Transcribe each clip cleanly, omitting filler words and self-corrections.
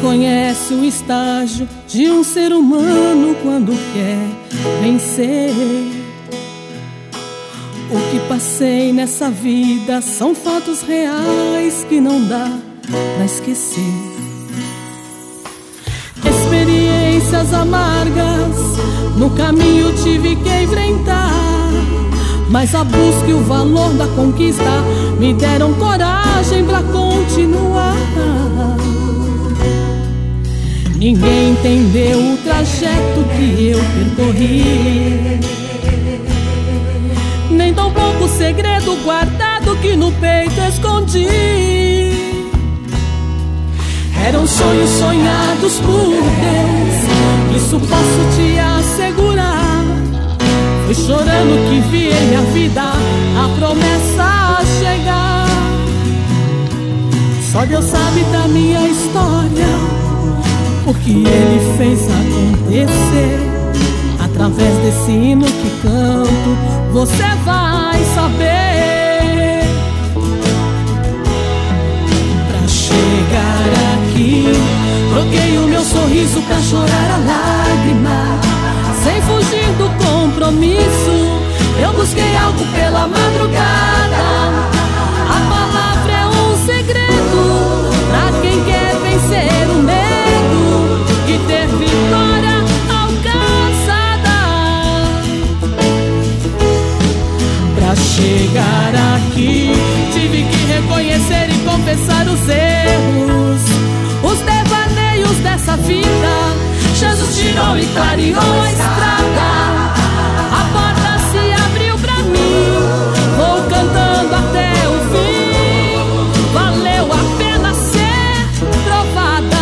conhece o estágio de um ser humano quando quer vencer. O que passei nessa vida são fatos reais que não dá pra esquecer. Experiências amargas no caminho tive que enfrentar, mas a busca e o valor da conquista me deram coragem pra continuar. Ninguém entendeu o trajeto que eu percorri, nem tão pouco segredo guardado que no peito escondi. Eram sonhos sonhados por Deus, isso posso te assegurar. Foi chorando que vi em minha vida a promessa chegar. Só Deus sabe da minha história, porque Ele fez acontecer. Através desse hino que canto, você vai saber. Pra chegar aqui, troquei o meu sorriso pra chorar a lágrima. Sem fugir do compromisso, eu busquei algo pela madrugada. A palavra é um segredo pra quem quer vencer o medo e ter vitória alcançada. Pra chegar aqui, tive que reconhecer e confessar os erros, os devaneios dessa vida. Jesus tirou e clareou a estrada, a porta se abriu pra mim. Vou cantando até o fim, valeu a pena ser provada.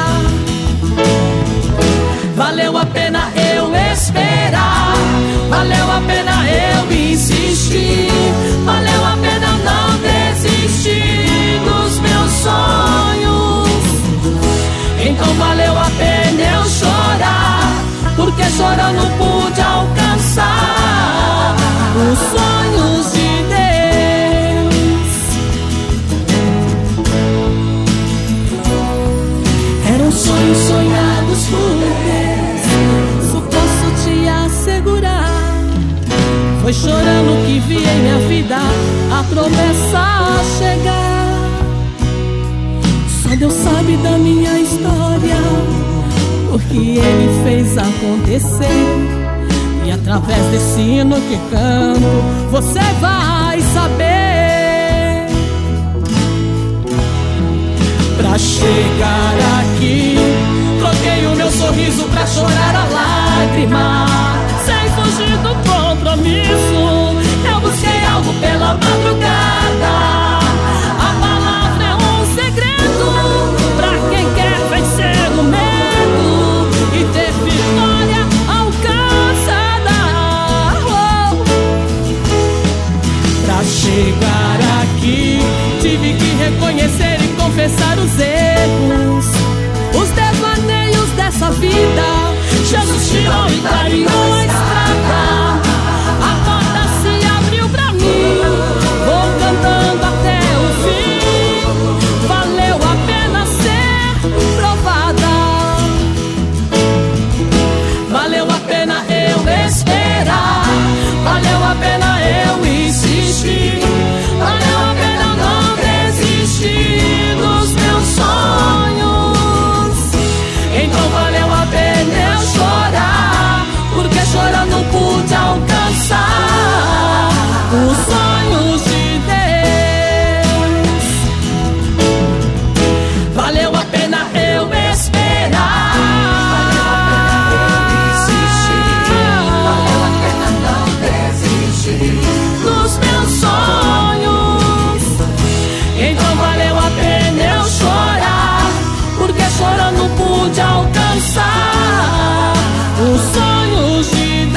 Valeu a pena eu esperar, valeu a pena eu insistir, valeu a pena não desistir dos meus sonhos. Então valeu a pena eu chorar, porque chorando pude alcançar os sonhos de Deus. Eram sonhos sonhados por Deus, isso posso te assegurar. Foi chorando que vi em minha vida a promessa chegar. Só Deus sabe da minha história, porque Ele fez acontecer. E através desse hino que canto, você vai saber. Pra chegar aqui, troquei o meu sorriso pra chorar a lágrima. Sem fugir do compromisso, eu busquei algo pela madrugada. A palavra é um segredo pra quem quer vencer o medo e ter vitória alcançada. Pra chegar aqui, tive que reconhecer e confessar os erros, os devaneios dessa vida. Jesus tirou e clareou a estrada, a porta se abriu pra mim. Vou cantando até o fim, valeu a pena ser provada. Valeu a pena eu esperar, valeu a pena eu insistir, valeu a pena não desistir dos meus sonhos. Então valeu a pena eu chorar, porque chorando pude alcançar os sonhos de Deus. Valeu a pena eu esperar, valeu a pena não desistir dos meus sonhos. Então valeu a pena eu chorar, porque chorando pude alcançar os sonhos de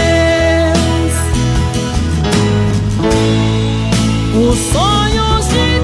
Deus. Os sonhos de